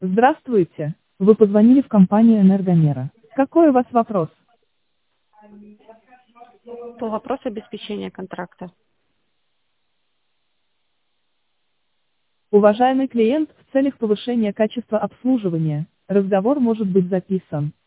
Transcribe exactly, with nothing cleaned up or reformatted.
Здравствуйте. Вы позвонили в компанию Энергомера. Какой у вас вопрос? По вопросу обеспечения контракта. Уважаемый клиент, в целях повышения качества обслуживания, разговор может быть записан.